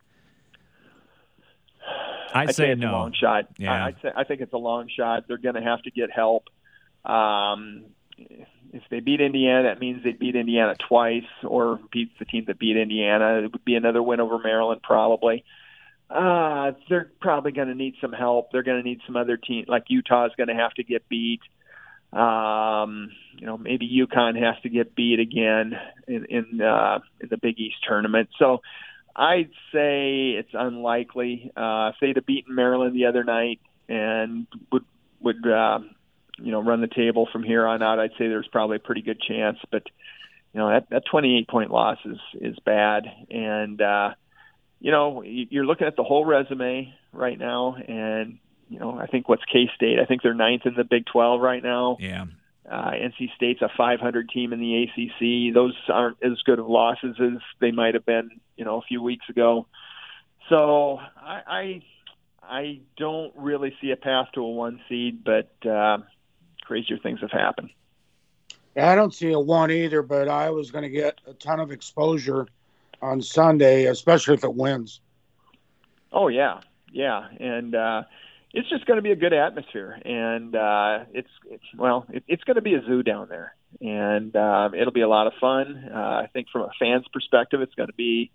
I'd, I'd say, say it's no. a long shot. Yeah. I, I'd say, I think it's a long shot. They're going to have to get help. Um, if they beat Indiana, that means they beat Indiana twice, or beat the team that beat Indiana. It would be another win over Maryland, probably. Uh, they're probably going to need some help. They're going to need some other team, like Utah's going to have to get beat. Um, you know, maybe UConn has to get beat again in in, uh, in the Big East tournament. So I'd say it's unlikely. Uh, if they'd have beaten Maryland the other night and would would uh, you know run the table from here on out, I'd say there's probably a pretty good chance. But you know that that twenty-eight point loss is is bad, and uh, you know, you're looking at the whole resume right now, and, you know, I think what's K-State? I think they're ninth in the Big twelve right now. Yeah. Uh, N C State's a five hundred team in the A C C. Those aren't as good of losses as they might have been, you know, a few weeks ago. So I I, I don't really see a path to a one seed, but uh, crazier things have happened. Yeah, I don't see a one either, but Iowa's going to get a ton of exposure on Sunday, especially if it wins. Oh yeah, yeah, and uh, it's just going to be a good atmosphere, and uh, it's, it's well, it, it's going to be a zoo down there, and uh, it'll be a lot of fun. Uh, I think from a fan's perspective, it's going to be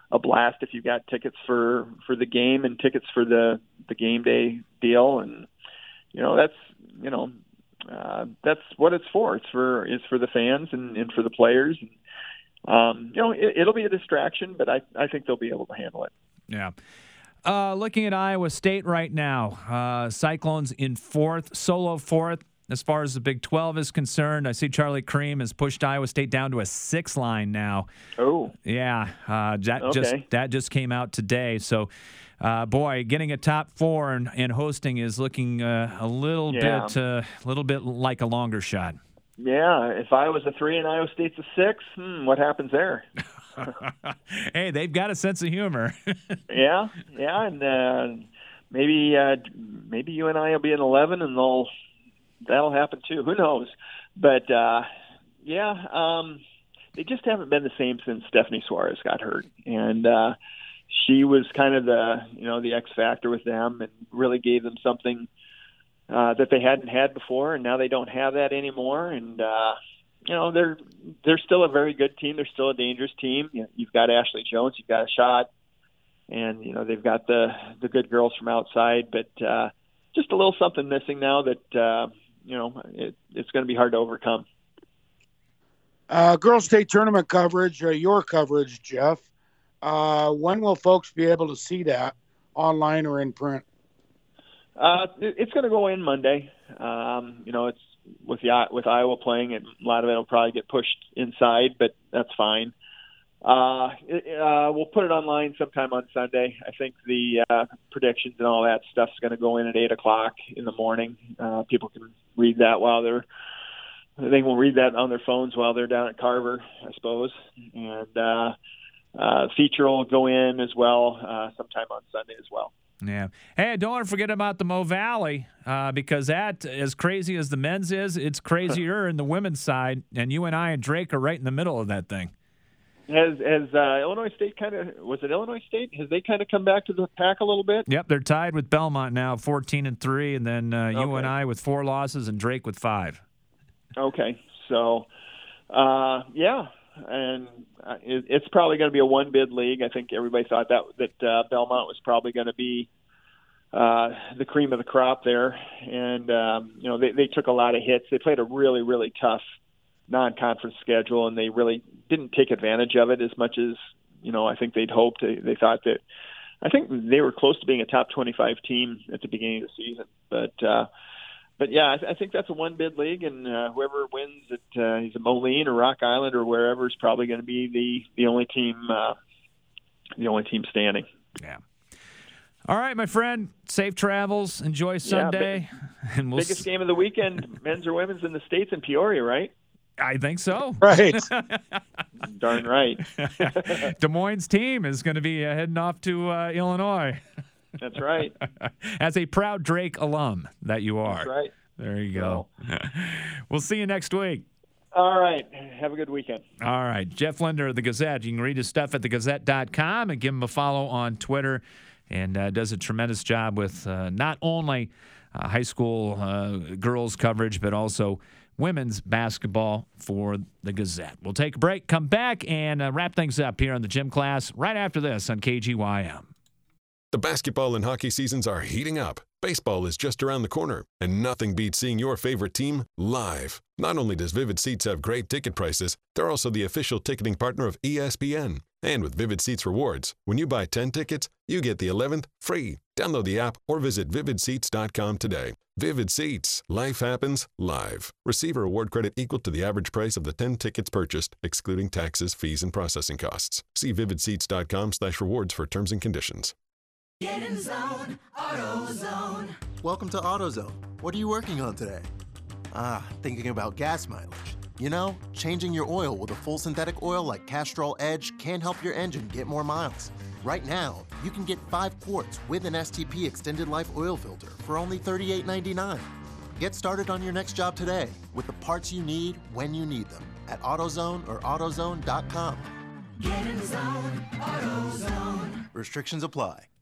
a blast if you've got tickets for, for the game and tickets for the, the game day deal. And, you know, that's, you know, uh, that's what it's for. It's for, it's for the fans and, and for the players. And, um, you know, it, it'll be a distraction, but I, I think they'll be able to handle it. Yeah. Uh, looking at Iowa State right now, uh, Cyclones in fourth, solo fourth. As far as the Big twelve is concerned, I see Charlie Cream has pushed Iowa State down to a six line now. Oh. Yeah, uh, that okay. just that just came out today. So, uh, boy, getting a top four and, and hosting is looking uh, a little yeah. bit a uh, little bit like a longer shot. Yeah, if Iowa's a three and Iowa State's a six, hmm, what happens there? Hey, they've got a sense of humor. yeah, yeah, and uh, maybe uh, maybe you and I will be in eleven, and they'll that'll happen too. Who knows? But uh, yeah, um, they just haven't been the same since Stephanie Suarez got hurt, and uh, she was kind of the you know the X factor with them, and really gave them something uh, that they hadn't had before, and now they don't have that anymore, and. Uh, You know, they're they're still a very good team. They're still a dangerous team. You know, you've got Ashley Jones, you've got a shot, and you know they've got the the good girls from outside. But uh, just a little something missing now that uh, you know it, it's going to be hard to overcome. Uh, Girls State Tournament coverage, uh, your coverage, Jeff. Uh, when will folks be able to see that, online or in print? Uh, it, it's going to go in Monday. Um, you know, it's. With the with Iowa playing, it, a lot of it will probably get pushed inside, but that's fine. Uh, it, uh, we'll put it online sometime on Sunday. I think the uh, predictions and all that stuff is going to go in at eight o'clock in the morning. Uh, people can read that while they're they will read that on their phones while they're down at Carver, I suppose. And uh, uh, feature will go in as well uh, sometime on Sunday as well. Yeah. Hey, don't want to forget about the Mo Valley uh, because that, as crazy as the men's is, it's crazier in the women's side, and you and I and Drake are right in the middle of that thing. Has has uh, Illinois State kind of was it Illinois State? Has they kind of come back to the pack a little bit? Yep, they're tied with Belmont now, fourteen and three, and then uh, okay. you and I with four losses, and Drake with five. Okay, so uh, yeah. And it's probably going to be a one bid league. I think everybody thought that that uh, Belmont was probably going to be uh, the cream of the crop there. And um, you know they, they took a lot of hits. They played a really really tough non-conference schedule, and they really didn't take advantage of it as much as you know I think they'd hoped. They, they thought that I think they were close to being a top twenty-five team at the beginning of the season, but. Uh, But, yeah, I, th- I think that's a one-bid league, and uh, whoever wins at uh, either Moline or Rock Island or wherever is probably going to be the, the only team uh, the only team standing. Yeah. All right, my friend. Safe travels. Enjoy Sunday. Yeah, big, and we'll biggest s- game of the weekend, men's or women's in the States in Peoria, right? I think so. Right. Darn right. Des Moines' team is going to be uh, heading off to uh, Illinois. That's right. As a proud Drake alum that you are. That's right. There you go. We'll see you next week. All right. Have a good weekend. All right. Jeff Linder of the Gazette. You can read his stuff at the gazette dot com and give him a follow on Twitter. And uh, does a tremendous job with uh, not only uh, high school uh, girls coverage, but also women's basketball for the Gazette. We'll take a break, come back, and uh, wrap things up here on the Gym Class right after this on K G Y M. The basketball and hockey seasons are heating up. Baseball is just around the corner, and nothing beats seeing your favorite team live. Not only does Vivid Seats have great ticket prices, they're also the official ticketing partner of E S P N. And with Vivid Seats Rewards, when you buy ten tickets, you get the eleventh free. Download the app or visit vivid seats dot com today. Vivid Seats. Life happens live. Receive a reward credit equal to the average price of the ten tickets purchased, excluding taxes, fees, and processing costs. See vivid seats dot com slash rewards for terms and conditions. Get in zone, AutoZone. Welcome to AutoZone. What are you working on today? Ah, thinking about gas mileage. You know, changing your oil with a full synthetic oil like Castrol Edge can help your engine get more miles. Right now, you can get five quarts with an S T P Extended Life Oil Filter for only thirty-eight ninety-nine. Get started on your next job today with the parts you need when you need them at AutoZone or AutoZone dot com. Get in zone, AutoZone. Restrictions apply.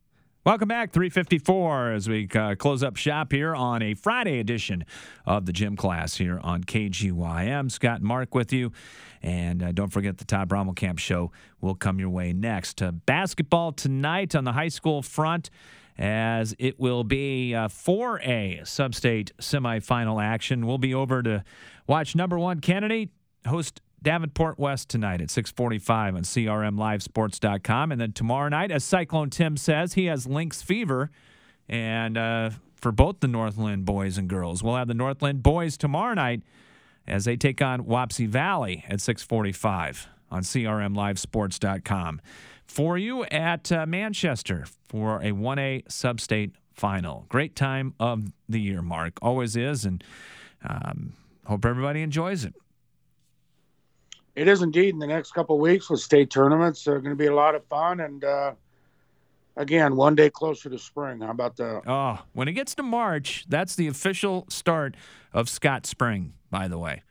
Welcome back, three fifty-four, as we uh, close up shop here on a Friday edition of the Gym Class here on K G Y M. Scott and Mark with you. And uh, don't forget the Todd Brommelkamp Show will come your way next. Uh, basketball tonight on the high school front, as it will be uh, four A sub-state semifinal action. We'll be over to watch number one Kennedy host Davenport West tonight at six forty-five on C R M live sports dot com. And then tomorrow night, as Cyclone Tim says, he has Lynx fever. And uh, for both the Northland boys and girls, we'll have the Northland boys tomorrow night as they take on Wapsie Valley at six forty-five on C R M live sports dot com. For you at uh, Manchester for a one A sub-state final. Great time of the year, Mark. Always is, and um, hope everybody enjoys it. It is indeed. In the next couple of weeks with state tournaments, they're going to be a lot of fun. And, uh, again, one day closer to spring. How about that? Oh, when it gets to March, that's the official start of Scott Spring, by the way.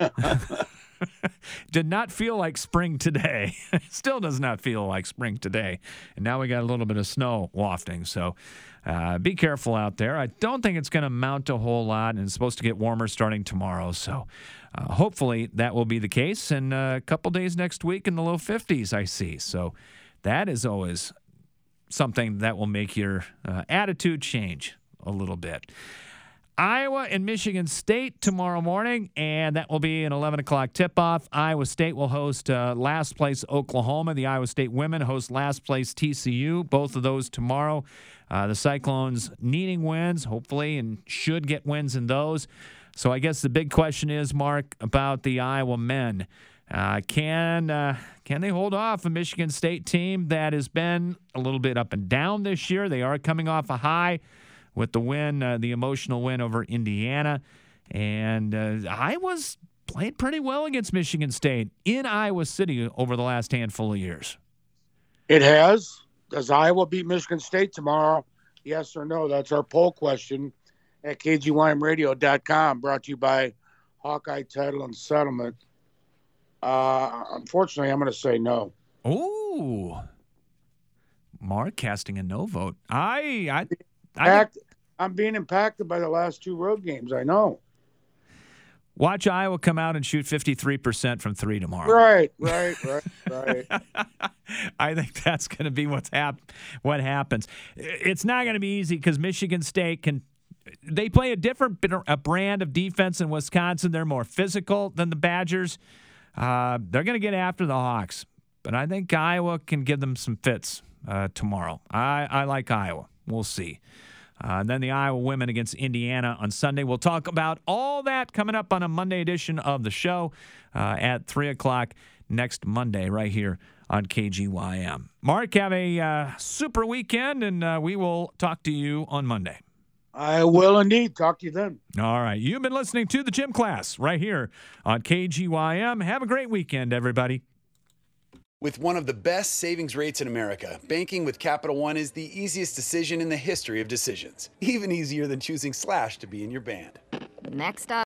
Did not feel like spring today. Still does not feel like spring today. And now we got a little bit of snow wafting. So uh, be careful out there. I don't think it's going to mount a whole lot, and it's supposed to get warmer starting tomorrow. So uh, hopefully that will be the case. And uh, a couple days next week in the low fifties, I see. So that is always something that will make your uh, attitude change a little bit. Iowa and Michigan State tomorrow morning, and that will be an eleven o'clock tip-off. Iowa State will host uh, last place Oklahoma. The Iowa State women host last place T C U. Both of those tomorrow. Uh, the Cyclones needing wins, hopefully, and should get wins in those. So I guess the big question is, Mark, about the Iowa men. Uh, can uh, can they hold off a Michigan State team that has been a little bit up and down this year? They are coming off a high with the win, uh, the emotional win over Indiana. And uh, Iowa's played pretty well against Michigan State in Iowa City over the last handful of years. It has. Does Iowa beat Michigan State tomorrow? Yes or no? That's our poll question at K G Y M radio dot com, brought to you by Hawkeye Title and Settlement. Uh, unfortunately, I'm going to say no. Ooh. Mark casting a no vote. I... I Impact, I'm being impacted by the last two road games. I know. Watch Iowa come out and shoot fifty-three percent from three tomorrow. Right, right, right, right. I think that's going to be what's hap- what happens. It's not going to be easy because Michigan State can – they play a different a brand of defense in Wisconsin. They're more physical than the Badgers. Uh, they're going to get after the Hawks. But I think Iowa can give them some fits uh, tomorrow. I, I like Iowa. We'll see. Uh, and then the Iowa women against Indiana on Sunday. We'll talk about all that coming up on a Monday edition of the show uh, at three o'clock next Monday right here on K G Y M. Mark, have a uh, super weekend, and uh, we will talk to you on Monday. I will indeed. Talk to you then. All right. You've been listening to The Gym Class right here on K G Y M. Have a great weekend, everybody. With one of the best savings rates in America, banking with Capital One is the easiest decision in the history of decisions. Even easier than choosing Slash to be in your band. Next up.